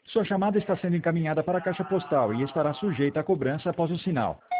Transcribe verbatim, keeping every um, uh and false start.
Sua chamada está sendo encaminhada para a caixa postal e estará sujeita a cobrança após o sinal.